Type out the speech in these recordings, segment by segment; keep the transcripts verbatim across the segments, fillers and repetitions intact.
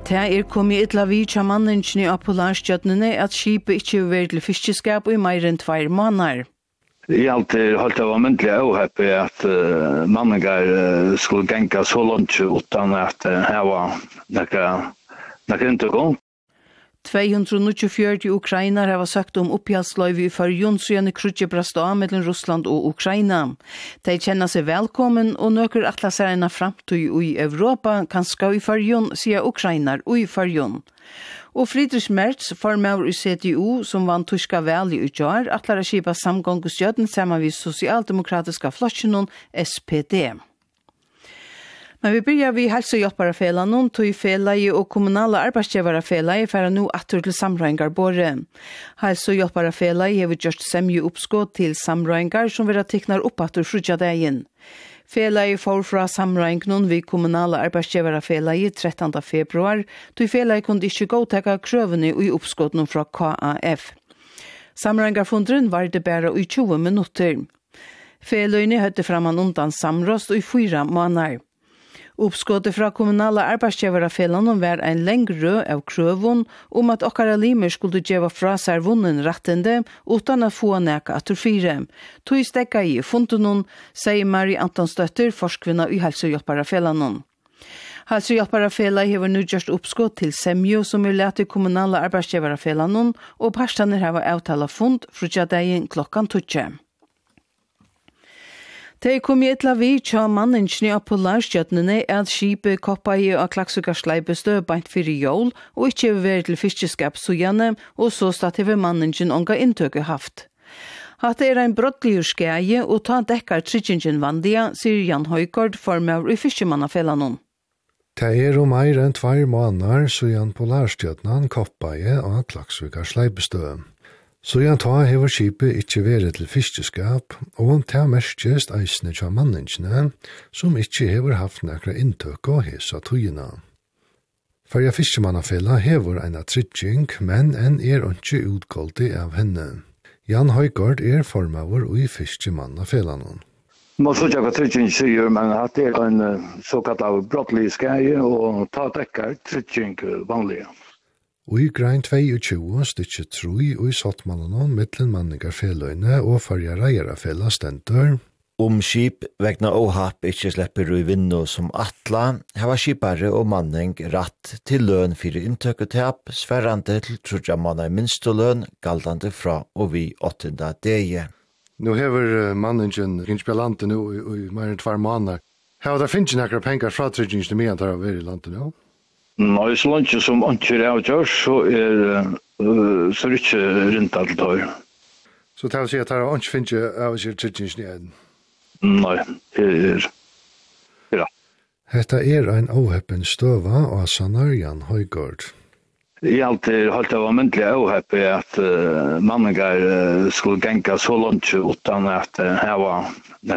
Det er kommet et lavit av mannensjen i Polarstjøtnene at skipet ikke er vært til fiskeskap i mer enn tvær måneder. Jeg alltid holdt av myndelig avheppig at uh, manninger uh, skulle genka så langt utan at uh, her var noe ikke gå. tvåhundranittiofyra ukrainare har sagt om uppehållslöv i förjun så gärna krutje brast av mellan Russland och Ukraina. De känner sig välkommen och nöker atla sig en framtid i Europa kanske i förjun, säger ukrainar och i förjun. Och Friedrich Merz, formar i C D U, som vann tyska väl i utgör, atlar att skipa samgångsjöten samman vid socialdemokratiska flottsjonen S P D. Men vi börjar vid hälsohjälparafälan, tog fälaj och kommunala arbetsgivarafälaj för nu attur till samröingar borre. Hälsohjälparafälaj har vi gjort semju uppskott till samröingar som vi tecknar upp attur frutjadagen. Fälaj får fra samröingen vid kommunala arbetsgivarafälaj trettonde februar, tog fälaj kunde inte godtaga krövene i uppskotten fra K A F. Samröingarfundren var det bara i tjugo minuter. Fälajne hötte framan undan samrost i fyra månader. Uppskottet fra kommunala arbetsgivarafällan var en längre av krövon om att okkara limer skulle geva fra seg vunnen rattende utan att få näka atrofire. Tog stekka i funtunon, säger Marie Antonsdötter, forskvinna i hälsohjälparafällan. Hälsohjälparafällan har nu gjort uppskott till semjo som är lätt i kommunala arbetsgivarafällan och parstaner har avtala fund frutjadagen klockan tutje. Det kom i et lavi tja mannensjen i Polarstjøtnene at skipet koppa i av Klaksvikarsleipestø bant fyrir jól og ikke vært til fiskeskap sujane og så stad hever mannensjen onga inntøke haft. Hatt er ein brottlig skæje og ta dekkar tryggingen vandia, sier Jan Højgaard, formar i fiskemannafällanon. Det er om mer enn tvær måneder sujan Polarstjøtnen koppa i av Klaksvikarsleipestø. Så jeg tar hever skipet ikke vært til fiskeskap, og det er merkest eisne tja mannensjene, som ikke hever haft nekra inntøk og hesa tøyina. Farja fiskemannafella hever eina trygging, men en er ikke utgoldig av henne. Jan Højgaard er formavur i fiskemannafellanon. Man får ikke hva trygging sier, men at det er en såkalt av brottlig skæje, og ta dekkar trygging vanlige. Og i grein tjueto stykje troi og i sottmannen mittlen manningar felløyne og farja reiera fella stendur. Om skip vegna åhapp ikkje slipper ui vinno som atla, hava skipare og manning ratt til løn fyrir inntøkutap, sverrande til trudja manna i minstoløn, galdande fra og vi åttenda dege. Nå hever manningen rinskja landet nu i mer enn tvær måneder. Hava der finnst nekra pengar fra tryggingene medan tar av i landet nu? Nei, så langt som ikke er avgjørs, så er uh, så er det ikke rundt alt tøy. Så det vil si at det er ikke finnes avgjørs tryggingene igjen? Nei, det er ja. Hetta er ein óheppen støva og sannar Jan Højgaard. Jeg alltid holdt av myndelig avheppig at uh, manninger uh, skulle genka så langt utan at uh, her var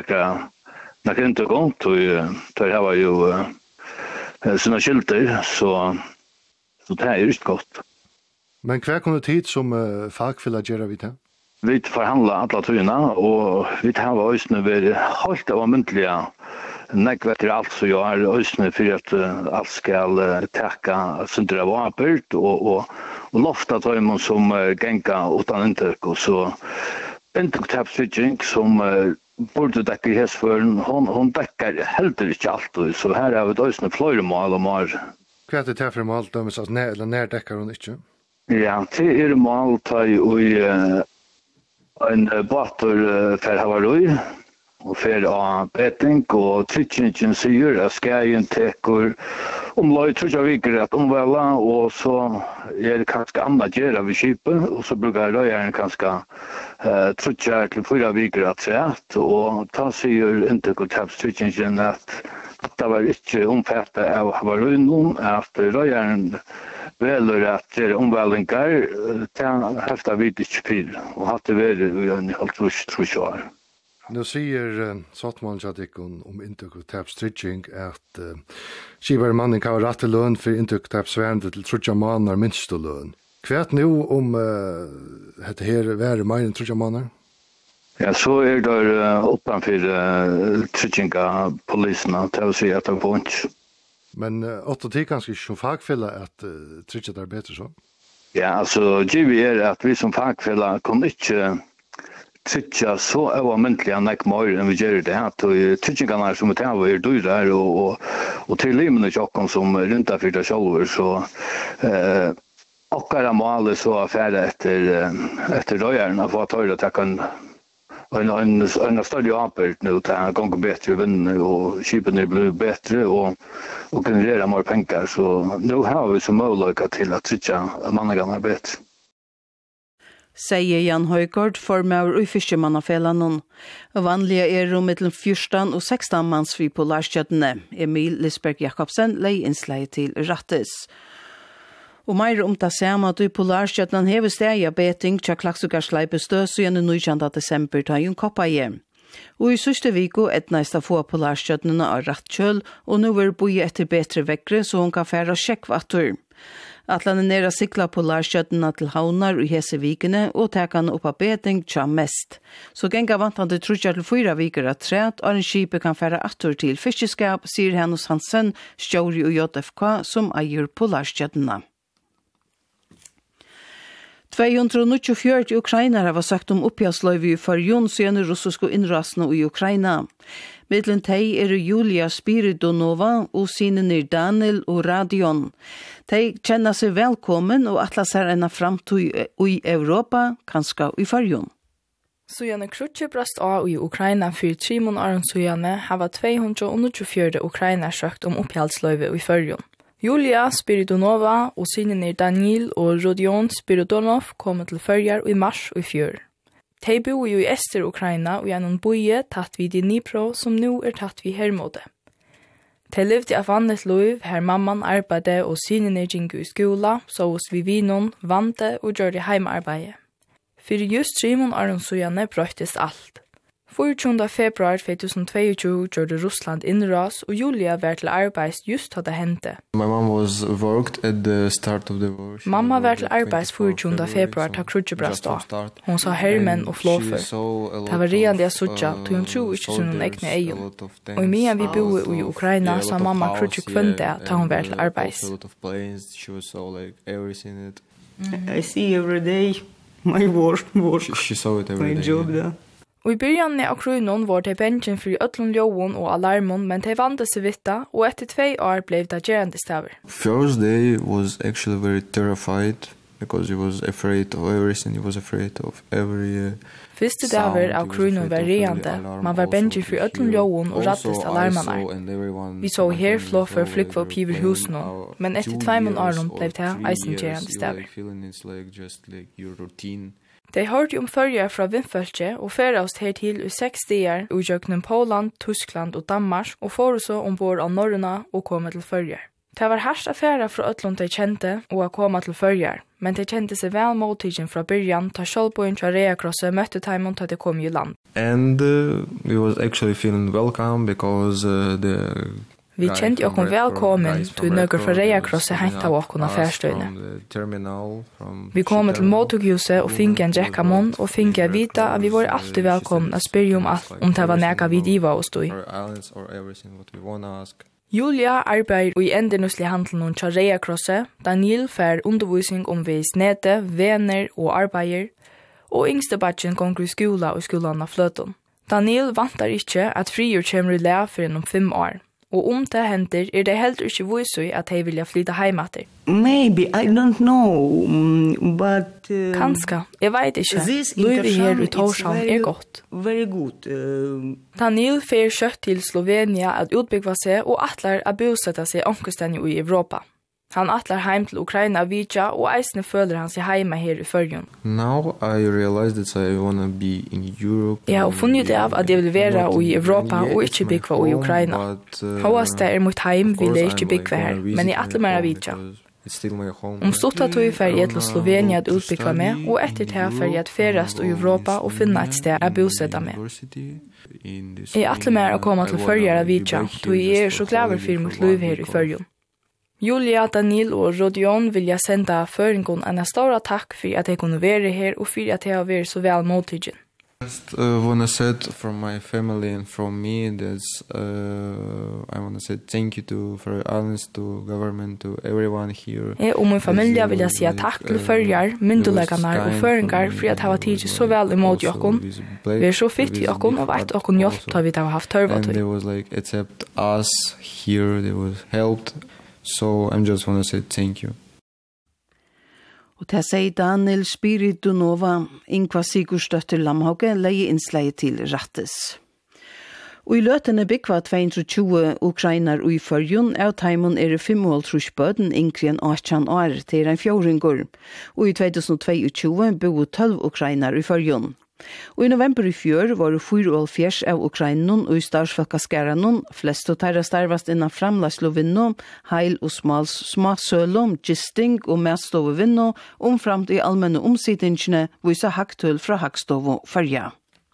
noe ikke gått, og her var jo uh, sina skilter, så, så det er ikke godt. Men hva kom det tid som uh, fagfella gjør vi til? Vi forhandla alla tøyna, og vi har også vært holdt av myndlige nekvet til alt som gjør øsne for at uh, alt skal uh, teka sundra vapert og, og, og lofta tøymon som uh, genka utan inntøk, og så inntøktapsvitsing som uh, burde dekke i hesføren, hon, hon dekker heldur ikke alt, så her har vi øsne flere mål og mål. Hva er det til for mål, dømes, altså nær, eller nær dekker hun ikke? Ja, til er mål tar i uh, en båter uh, for havarui, og fer av beting, og tryggingen sier at skægen teker om løy trudja viker at omvela, og så er det kanskje annet gjøre ved skipet, og så bruker røyeren kanskje uh, trudja til fyra viker at sett, og ta sier inntøkutapstryggingen at det var ikke omfattet av havarunum, at røyeren veler at det er omvelingar, til hefta vidt ikke fyr, og hatt det vært i en halvt trusj år. Nå sier uh, Sottmannsjadikon om inntøkutapstrygging at uh, skipare manning kan ha rett til løn for inntøkutapsværende til trudja måneder minst og løn. Hva er det nå om uh, dette her være mer enn trudja måneder? Ja, så er det uh, oppanfor uh, trygginga polisene til å si at det er vondt. Men uh, åtta tid kanske som fagfälla att uh, trycka där bättre så. Ja, alltså G V är att vi som fagfälla kommer inte trycka så övermyntliga näck mer än vi gör det här. Tryckingarna som är här är dyra och, och, och till limen och som runt av fyra själver så eh, och alla mål så affärer efter efter röjarna för att höra att jag kan en en en större apel nu att gånga bättre vinn och skipen blir bättre och och generera mer pengar så nu har vi så möjlighet till att trycka mannagarna bättre. Säger Jan Højgaard formar i Fiskemannafällan. Vanliga är rum mellan fjorton och sexton mans vid Polarstjärnene. Emil Lisberg Jakobsen lei inslag till Rattes. Og meir om det samme at i Polarstjärnan hever steg beting til Klaksugårdsleipestø så igjen i nittonde desember ta en koppa hjem. Og i sørste viko etneist av få Polarstjärnene av rattkjøl, og nå vil boje etter betre vekkere så hun kan fære sjekkvatter. Atlan er nere sikla Polarstjärnene til havnar i hese vikene og tekan oppa beting tja mest. Så genga vantande trutja til fyra viker at træt og en skipe kan fære atter til fiskeskap, sier Hennes Hansen, stjåri og J F K som eier Polarstjärnene. tvåhundranittiofyra ukrainare har sagt om uppjaslöjvi för Jonsson i russiska inrasna i Ukraina. Mittlen tei er Julia Spiridonova och sinner Daniel och Radion. Tei känner sig välkommen och atla ser en framtid i Europa, kanske i Färjön. Sujane krutje brast av i Ukraina för tre månader sujane har tvåhundranittiofyra ukrainare sökt om uppjaslöjvi i Färjön. Julia Spiridonova och sinner Daniel och Rodion Spiridonov kom till Färjar i mars och i fjör. De bor ju i Ester Ukraina och genom boje tatt vid i Dnipro som nu är tatt vid Hermode. De levde av vanligt liv här mamman arbetade och sinner gingu i skola, så hos vi vinon, vante och gjorde heimarbeide. För just tre månader sojane bröttes allt. fjortonde februar tjugohundratjugotvå gjorde Russland inras och Julia var till arbets just hade hände. My mom was worked at the start of the war. Mamma var till arbets fjortonde februar ta krutjebrast då. Hon sa hermen och flåfer. Det var redan det jag sutja, tog hon tro inte sin egna egen. Och i medan vi bor i Ukraina sa mamma krutjekvönde ta hon var till arbets. I see every day my work, work. She, she saw it every my day. job there. Og i byrjan av krunon var det bensjen fri ötlun ljóun og alarmon, men de vande seg vitta, og etter tvei år blev det gerande staver. First day was actually very terrified because he was afraid of everything. He was afraid of every uh, Fyrste dager av krunon var reande, man var bensjen fri ötlun ljóun og rattest alarmanar. Vi så her flåfer flykva opp hiver husen, men etter tveimån åren blev det eisen gerande staver. De hørte om førjer fra vindfølge og ferast her til i seks dager i Jøknen Poland, Tyskland og Danmark og får så ombord av Norrøna og komme til førjer. Det var hardt affære fra Øtlund de kjente og å komme til førjer, men de kjente seg vel måltidgen fra byrjan ta Kjølboen til Reakrosse møtte Taimon til de kom i land. And uh, we was actually feeling welcome because uh, the Vi kjente jo kom velkommen til nøkker fra Reakrosse hengt av åkken av færstøyne. Vi kom til mottoghuset og finke en drekkamon og finke å vite at vi var alltid velkommen og spyrje om alt om det var neka vi diva og stod. Julia arbeider i endenuslig handelen til Reakrosse, Daniel får undervisning om vi snete, vener og arbeider, og yngste badgen gonger i skola og skolan av fløten. Daniel vantar ikke at frigjør kommer i lære for innom fem år. Og om det hender, er det heller ikke vise at de vilja flytta heimater. Maybe, I don't know, but... Uh, Kanska, jeg vet ikke. Løyvi her i Torshavn er godt. Very good. Uh, Daniel fer kjøtt til Slovenia at utbyggva seg og atler at bosetta seg omkostene i Europa. Han atler heim til Ukraina vidja og eisne føler han seg heima her i Førjun. Now I realized that I wanna be in Europe. Ja, og funnet det av at jeg vil være i Europa og ikke byggva i Ukraina. Håast det er mot heim vil jeg ikke byggva her, men jeg atler mer vidja. Om stutta tog fer jeg til Slovenia at utbyggva med, og etter det fer jeg at ferast i Europa og finna et sted at bosetta med. Jeg atler mer å komme til Førjar av vidja, tog jeg er så glad for mitt liv her i Førjun. Julia, Daniel og Rodion vilja senda føringon en stor takk for at jeg kunne være her og for at jeg har vært så vel måltidgen. Just uh, want to say from my family and from me that uh, I want to say thank you to for honest to government to everyone here. Jeg og min familie vil jeg si takk til førjar, myndelegene og føringar for at jeg har tid så vel imot jokken. Vi er så fitt i jokken og vet jokken hjelp da vi har haft tørva And til. they was like accept us here, they was helped. So I'm just want to say thank you. Og til sier Daniel Spiridonova, Ingvar Sigurdsdøtter Lamhauge, leie innslag til Rattes. Og i løtene bygva to hundre og tjue ukrainar og i førjun, av taimon er fem og halvtrus bøden yngre enn atten år til en fjorringur. Og i to tusen og tjueto bo tolv ukrainar i førjun. Og i november i fjør var det fire og halvfjerds av Ukrainon og i starsfolkaskæranon, flest og tæra starvast innan framlagslovinno, heil og smals smasølom, gisting og medstovevinno, omframt i allmenne omsidingene, visa haktøl fra Hakstovo farja.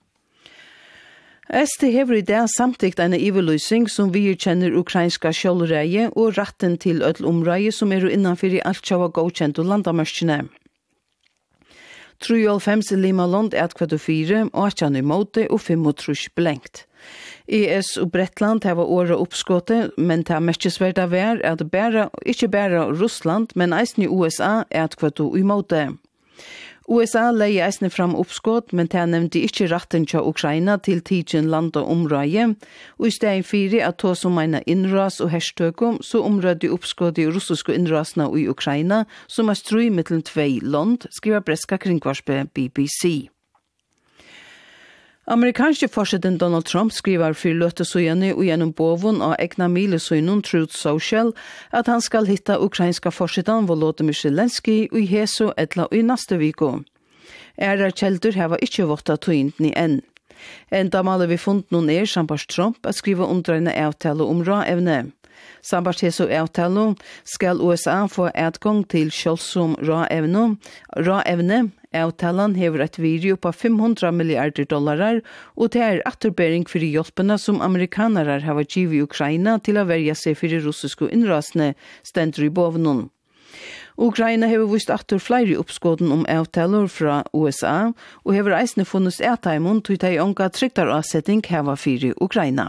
S T hever i dag samtikt en ivelysing som vi kjenner ukrainska sjålreie og ratten til ødelomreie som er innanfor i alt sjåva godkjent og landamørskene. Trujolfems Limalond er kvart fire, åtjan i måte og fem og trus blenkt. E S og Bretland har året oppskåttet, men det er mestesverda vær at bæra, ikke bare Russland, men eisen i U S A er kvart i måte. U S A leie eisne fram oppskått, men det nevnte ikke ratten til Ukraina til tidsen land og omrøye, og i stedet fire at to som mener innras og herstøkum, så omrødde oppskått i russiske innrasene i Ukraina, som er strøy mellom tvei land, skriver breska kringvarspe B B C. Amerikanske forsiden Donald Trump skriver for løtesøyene og gjennom boven av egna milesøynen Truth Social at han skal hitta ukrainska forsiden Volodymyr Zelensky og i Heso etla i neste viko. Ærar kjelder hava ikkje våtta tøyntni enn. Enda maler vi funnet noen er sambars Trump at skriva undrøyne avtale om ra-evne. Sambars Heso avtale skal U S A få adgang til kjølsom ra-evne. Ra-evne Avtalen hever et video på fem hundre milliarder dollarer, og det er atterbering for hjelpene som amerikanere har givet i Ukraina til å verja seg for russiske innrasene, stender i bovnen. Ukraina hever vist atter flere oppskåden om avtaler fra U S A, og hever eisne funnet ettaimon til de unga tryktaravsetting heva for Ukraina.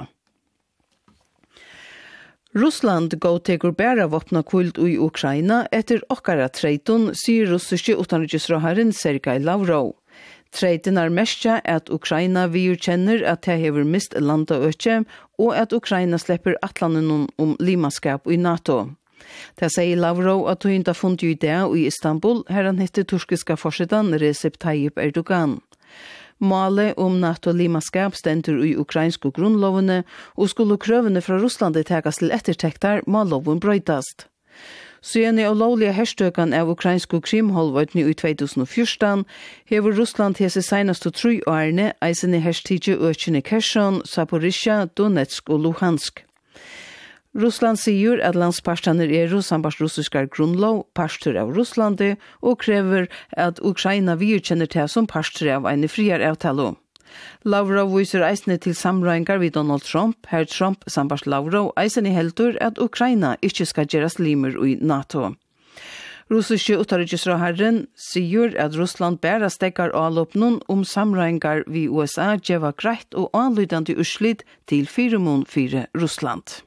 Russland godtekur bæra våpna kult i Ukraina etter okkara treiton, sier russiske utanriksrådherren Sergei Lavrov. Treiten er mestja at Ukraina virkjenner at de hever mist landa økje, og at Ukraina slipper atlanen om limaskap i NATO. Det sier Lavrov at hun ikke har funnet i det i Istanbul, her han heter turkiska forsetan Recep Tayyip Erdogan. Målet om NATO-limaskap stender i ukrainske grunnlovene, og skulle krøvene fra Russland tekas til ettertekter, må loven brøytast. Siden i lovlige herstøkene av ukrainske krimholvøytene i to tusen og fjorten, hever Russland til seg senest og tru årene eisen i herstidje økene Kherson, Zaporizhia, Donetsk og Luhansk. Russland sier at landsparstaner er sambars russiskar grunnlov, pastor av Russlandi, og krever at Ukraina virkjenner til som pastor av en friar avtale. Lavrov viser eisne til samrøyngar vid Donald Trump, her Trump sambars Lavrov eisen i heldur at Ukraina ikke skal gjeras limer i NATO. Russiske utenriksrådherren sier at Russland bæra stekkar avlåpnen om samrøyngar vid U S A gjeva greit og anlydande urslit til fire mån fire Russland.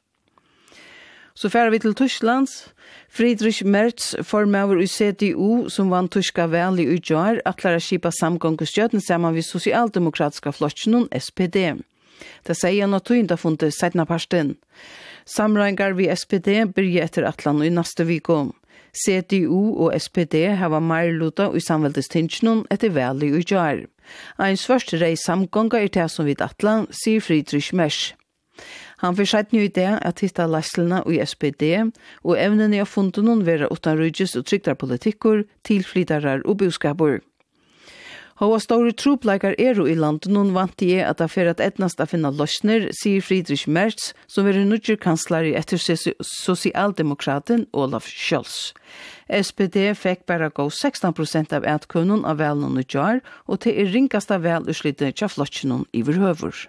Så færer vi til Tysklands. Friedrich Merz, formøver i C D U, som vann tyska vel i utgjør, atler å skipa samgångskjøten sammen med sosialdemokratiska flottsjonen S P D. Det sier han at tøynda funnet setna parsten. Samrøyngar vi S P D byrje etter atlan i neste viko. C D U og S P D hava marluta i samveldestinsjonen etter vel i utgjør. Ein svørst rei samgånga er det som vid atlan, sier Friedrich Merz. Han forsett nu i det at hitta lasselna i S P D, og evnene av fundet vera utanrydges og tryktarpolitikker, tilflytarar og budskapur. Hva store tropleikar er i landet noen vant i at det er at etnast å finne løsner, sier Friedrich Merz, som er nødger kansler i etter sosialdemokraten Olaf Scholz. S P D fikk bare gå sexton prosent av etkunnen av velen og jar, og til er ringast av vel utslitte tja flottsjonen i verhøver.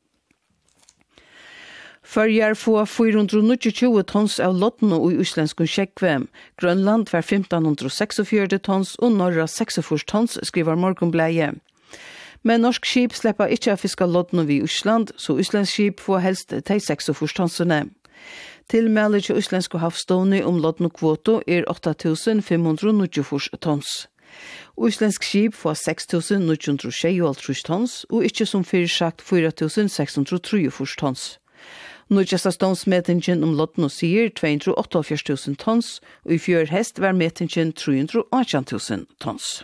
Førjar få fire hundre tjue tons av lottene i uslenskun Kjekve. Grønland var femten seksogfjørt tons og Norra seksogfjørt tons, skriver Morgonbladet. Men norsk skip släpper ikke av fiska lodden vid Island, så islandsk skip får helst de seksogfyrre tonsene. Tilmelde til islandske havstående om lodden kvoto er åtte tusen fem hundre nittifire tons. Islandsk skip får seks tusen ni hundre tjueåtte tons, og ikke som fyrir sagt fire tusen seks hundre treogfyrre tons. Nødjasta stånsmetingen om lodden sier to hundre åttiåtte tusen tons, og i fjør hest var metingen tre hundre atten tusen tons.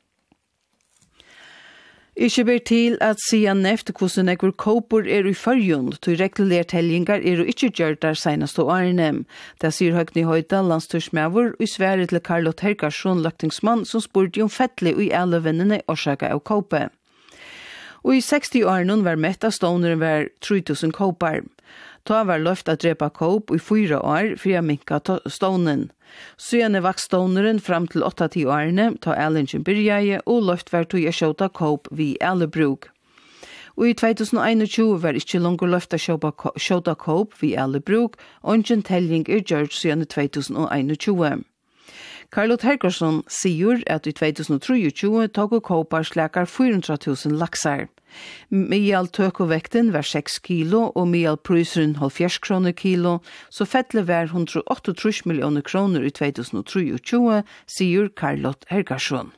Ikke ber til at sida neft hvordan ekkur kåpor er i fyrjun, til regulert helgingar er og ikke gjør der senast og årene. Det sier Høgni Høyda, landstyrsmævur, og i svære til Karlot Herkarsson, løktingsmann, som spurte om fettlig og i alle vennene årsaka av kåpe. Og i seksti årene var mett av ståneren var tre tusen kåpar. Ta var løft at drepa kåp i fyra år for å minka stånen. Siden vaks ståneren fram til åtta ti årene, ta Erlingen byrjaje, og løft var til å kjøta kåp vid Erlebrug. Og i tjuetusen og tjueen var ikke langer løft at kjøta kåp vid Erlebrug, og ingen telling er gjort siden tjuetusen og tjueen. Karlot Herkarsson sier at i tjuetusen og tjuetre tog kåpar slekar fire hundre tusen laksar. Mial tøkovekten var seks kilo, og mial pryseren halvfjerds kroner kilo, så fettle var hundre og åttitre millioner kroner i tjuetusen og tjuetre, sier Karlot Herkarsson.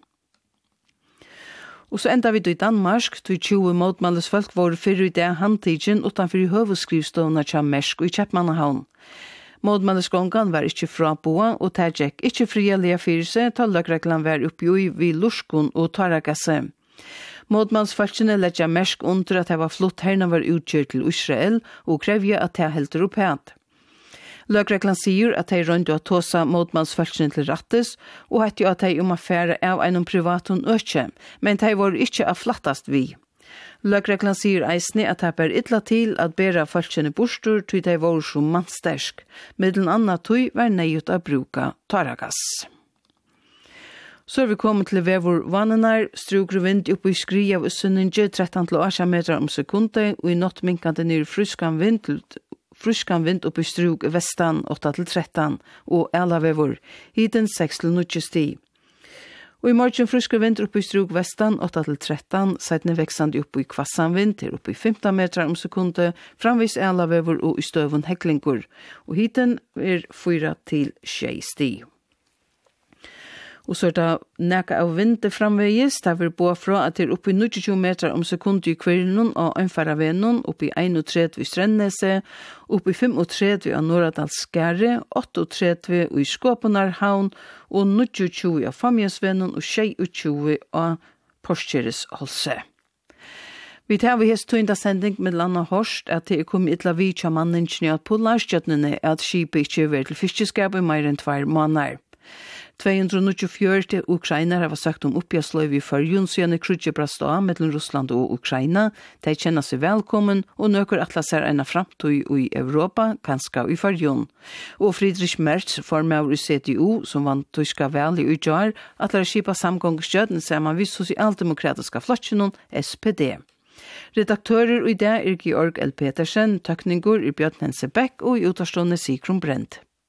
Og så enda vi i Danmark, til tjue motmales folk var fyrir i det handtidgen utanfor i høveskrivstående til Mersk og i Kjeppmannahavn. Mådmanneskångan var ikke fraboa, og det gikk ikke frialige fyrir seg, til løkreglan var oppi vid Lurskon og Taragasse. Mådmannsfalskene letja Mersk under at det var flott herna var utgjør til Israel, og krevja at det helter opp het. Løkreglan sier at de rønte å tåsa mådmannsfalskene til rattes, og hette jo at de om affære av en privaton økje, men de var ikke av flattast vi. Løkreglan sier eisne at det er ytla til at bera falskene bostur til de var som mannstersk. Middelen anna tøy var nøyut å bruka taragas. Så er vi kommet til vevor vannenar, struker vind oppe i skri av Øssunninge, tretton til åtta meter om sekundet, og i natt minkande nir fruskan vind til fruskan vind oppe i struk vestan åtta til tretton, og alla vevor, hiten seks til nuttio sti. Og i morgen fruska vind oppe i struk vestan åtta til tretton, seitne veksande oppe i kvassan vind til oppe i femton meter om sekundet, framvis alla vevor og i støvun heklingur, og hiten er fyra til tjei sti. Og så er det neka av vinter framvegis, det vil bo fra at det er oppe i nittiotjue meter om sekundet i kvirnen og øynfara vennen, oppe i einogtredve i Strennese, oppe i femogtredve av Norradalsgære, åtteogtredve i Skåpenarhavn, og nittiotjue av Famjesvennen og tjueåtte av Porskjeres Holse. Vi tar vi hest tøynda sending med landa Horst at det er kommet ytla vi tja manningene at polarstjøtnene at skipet ikke er til fiskeskap i mer enn tvær måneder. to hundre nittiofjørt ukrainer har sagt om oppgjørsløyve i fyrjun siden krutje brast av mellom Russland og Ukraina. De kjenner seg velkommen og nøker atla ser en framtøy i Europa, kanskje i fyrjun. Og Friedrich Merz, formøver i C D U, som vant tyska vel i utgjør, atla skipa samgångsstøten sammen med sosialdemokratiska flottsjonen S P D. Redaktører i det er Georg L. Petersen, tøkninger i Bjørn Hense Beck og i utarstående Sigrun Brent.